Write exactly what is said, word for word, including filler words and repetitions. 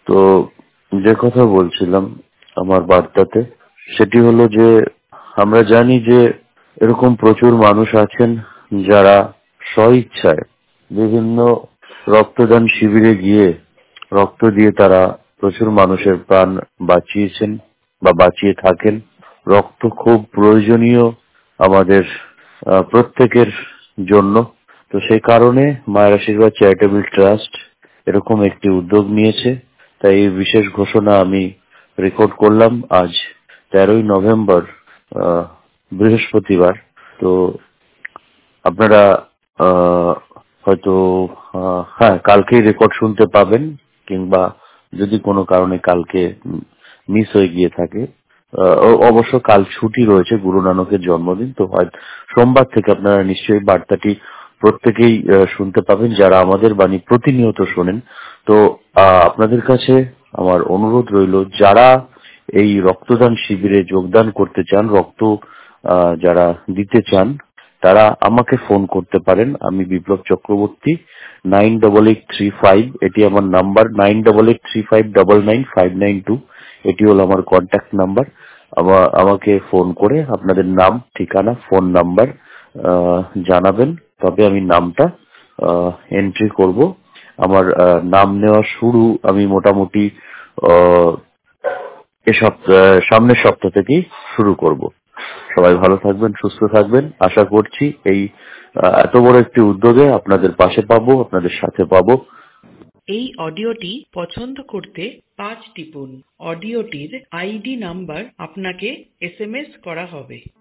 তো যে কথা বলছিলাম আমার বার্তাতে, সেটি হলো যে আমরা জানি যে এরকম প্রচুর মানুষ আছেন যারা স্বইচ্ছায় বিভিন্ন রক্তদান শিবিরে গিয়ে রক্ত দিয়ে তারা প্রচুর মানুষের প্রাণ বাঁচিয়েছেন বা বাঁচিয়ে থাকেন। রক্ত খুব প্রয়োজনীয় আমাদের আহ, প্রত্যেকের জন্য। তো সেই কারণে মায়ের আশীর্বাদ চ্যারিটেবল ট্রাস্ট এরকম একটি উদ্যোগ নিয়েছে। তাই এই বিশেষ ঘোষণা আমি রেকর্ড করলাম আজ তেরোই নভেম্বর, আহ, বৃহস্পতিবার। তো আপনারা আহ, হয়তো আহ, হ্যাঁ কালকেই রেকর্ড শুনতে পাবেন, কিংবা যদি কোনো কারণে কালকে মিস হয়ে গিয়ে থাকে, আহ, অ- অবশ্য কাল ছুটি রয়েছে, গুরু নানকের জন্মদিন। তো হয়তো সোমবার থেকে আপনারা নিশ্চয়ই বার্তাটি প্রত্যেকেই আহ, শুনতে পাবেন যারা আমাদের বাণী প্রতিনিয়ত শোনেন। তো আহ, আপনাদের কাছে আমার অনুরোধ রইল, যারা এই রক্তদান শিবিরে যোগদান করতে চান, রক্ত আহ, যারা দিতে চান, তারা আমাকে ফোন করতে পারেন। আমি Biplab Chakraborty, nine double eight three five, এটি আমার number, nine double eight three five double nine five nine two, এটি হলো আমার কন্ট্যাক্ট নাম্বার। আমাকে ফোন করে আপনাদের নাম, ঠিকানা, ফোন নাম্বার জানাবেন, তবে আমি নামটা এন্ট্রি করব। আমার আহ, নাম নেওয়া শুরু আমি মোটামুটি আহ, এ সপ্তাহ সামনের সপ্তাহ থেকেই শুরু করব। সবাই ভালো থাকবেন, সুস্থ থাকবেন। আশা করছি এই আহ, এত বড় একটি উদ্যোগে আপনাদের পাশে পাবো, আপনাদের সাথে পাবো। এই অডিওটি পছন্দ করতে পাঁচ টিপুন। অডিওটির আইডি নাম্বার আপনাকে এসএমএস করা হবে।